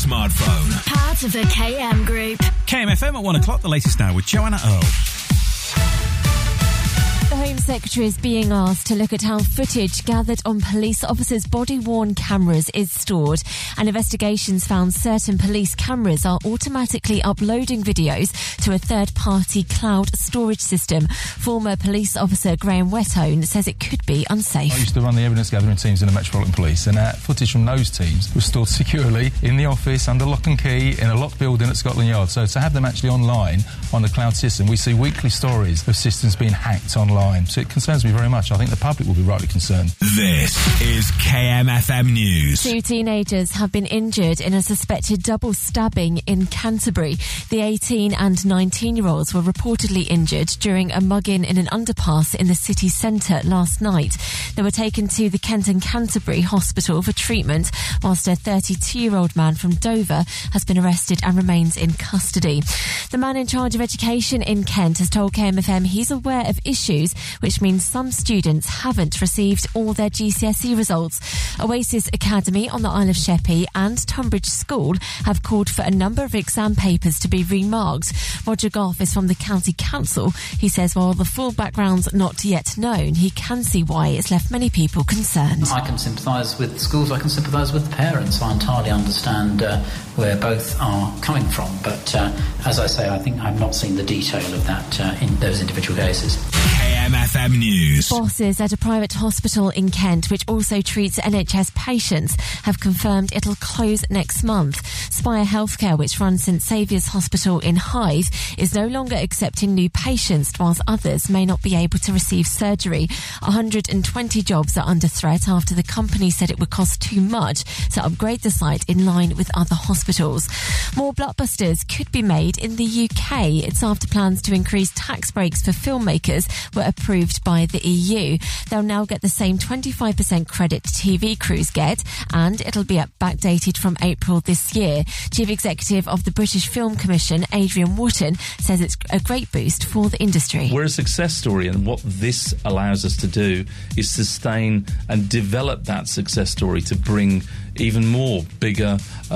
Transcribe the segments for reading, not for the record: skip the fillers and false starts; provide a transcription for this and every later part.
smartphone. Part of the KM Group. KMFM at 1 o'clock, the latest now with Joanna Earl. The Home Secretary is being asked to look at how footage gathered on police officers' body-worn cameras is stored. And investigations found certain police cameras are automatically uploading videos to a third-party cloud storage system. Former police officer Graham Wethone says it could be unsafe. I used to run the evidence gathering teams in the Metropolitan Police, and footage from those teams was stored securely in the office under lock and key in a locked building at Scotland Yard. So to have them actually online on the cloud system, we see weekly stories of systems being hacked online. So it concerns me very much. I think the public will be rightly concerned. This is KMFM News. 2 teenagers have been injured in a suspected double stabbing in Canterbury. The 18 and 19-year-olds were reportedly injured during a mugging in an underpass in the city centre last night. They were taken to the Kent and Canterbury Hospital for treatment, whilst a 32-year-old man from Dover has been arrested and remains in custody. The man in charge of education in Kent has told KMFM he's aware of issues, which means some students haven't received all their GCSE results. Oasis Academy on the Isle of Sheppey and Tunbridge School have called for a number of exam papers to be remarked. Roger Goff is from the County Council. He says while the full background's not yet known, he can see why it's left many people concerned. I can sympathise with the schools, I can sympathise with the parents. I entirely understand where both are coming from. But as I say, I think I've not seen the detail of that in those individual cases. KMFM News. Bosses at a private hospital in Kent, which also treats NHS patients, have confirmed it'll close next month. Spire Healthcare, which runs St Saviour's Hospital in Hythe, is no longer accepting new patients, whilst others may not be able to receive surgery. 120 jobs are under threat after the company said it would cost too much to upgrade the site in line with other hospitals. More blockbusters could be made in the UK. It's after plans to increase tax breaks for filmmakers were approved by the EU. They'll now get the same 25% credit TV crews get, and it'll be backdated from April this year. Chief Executive of the British Film Commission, Adrian Wharton, says it's a great boost for the industry. We're a success story, and what this allows us to do is sustain and develop that success story to bring even more bigger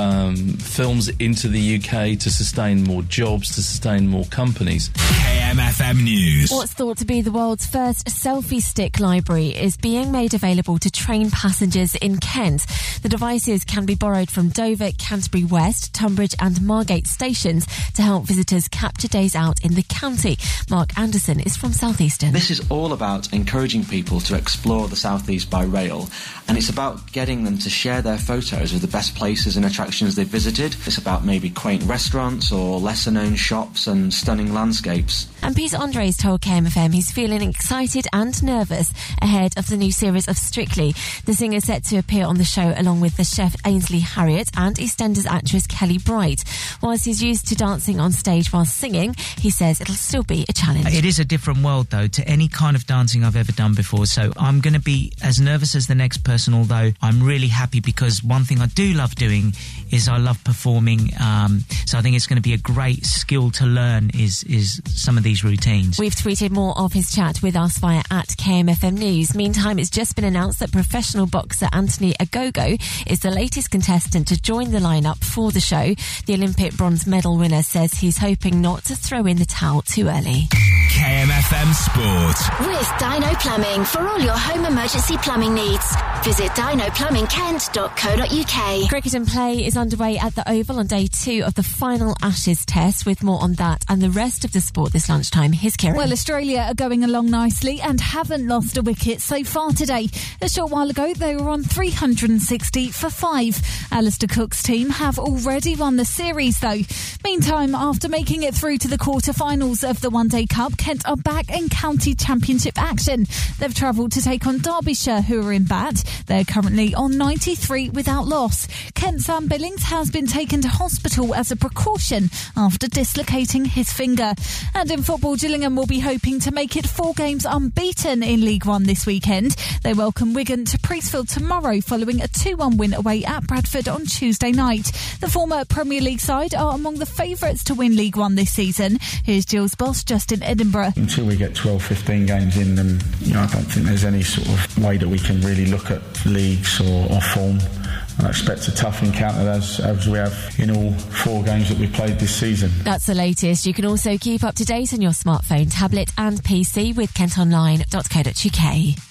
films into the UK, to sustain more jobs, to sustain more companies. KMFM News. What's thought to be the world's first selfie stick library is being made available to train passengers in Kent. The devices can be borrowed from Dover, Canterbury West, Tunbridge and Margate stations to help visitors capture days out in the county. Mark Anderson is from Southeastern. This is all about encouraging people to explore the South East by rail, and it's about getting them to share their photos of the best places and attractions they've visited. It's about maybe quaint restaurants or lesser-known shops and stunning landscapes. And Peter Andres told KMFM he's feeling excited and nervous ahead of the new series of Strictly. The singer is set to appear on the show along with the chef Ainsley Harriott and EastEnders actress Kelly Bright. Whilst he's used to dancing on stage while singing, he says it'll still be a challenge. It is a different world, though, to any kind of dancing I've ever done before, so I'm going to be as nervous as the next person, although I'm really happy because one thing I do love doing is I love performing, so I think it's going to be a great skill to learn is some of these routines. We've tweeted more of his chat with us via @KMFM News. Meantime, it's just been announced that professional boxer Anthony Agogo is the latest contestant to join the lineup for the show. The Olympic bronze medal winner says he's hoping not to throw in the towel too early. KMFM Sport. With Dino Plumbing for all your home emergency plumbing needs. Visit dinoplumbingkent.co.uk. Cricket and play is underway at the Oval on day 2 of the final Ashes test. With more on that and the rest of the sport this lunchtime, here's Kieran. Well, Australia are going along nicely and haven't lost a wicket so far today. A short while ago, they were on 360 for 5. Alistair Cook's team have already won the series, though. Meantime, after making it through to the quarter-finals of the One Day Cup, Kent are back in county championship action. They've travelled to take on Derbyshire, who are in bat. They're currently on 93 without loss. Kent's Sam Billings has been taken to hospital as a precaution after dislocating his finger. And in football, Gillingham will be hoping to make it 4 games unbeaten in League One this weekend. They welcome Wigan to Priestfield tomorrow following a 2-1 win away at Bradford on Tuesday night. The former Premier League side are among the favourites to win League One this season. Here's Gill's boss, Justin Edinburgh. Until we get 12-15 games in, then I don't think there's any sort of way that we can really look at leagues or form. I expect a tough encounter as we have in all 4 games that we've played this season. That's the latest. You can also keep up to date on your smartphone, tablet and PC with kentonline.co.uk.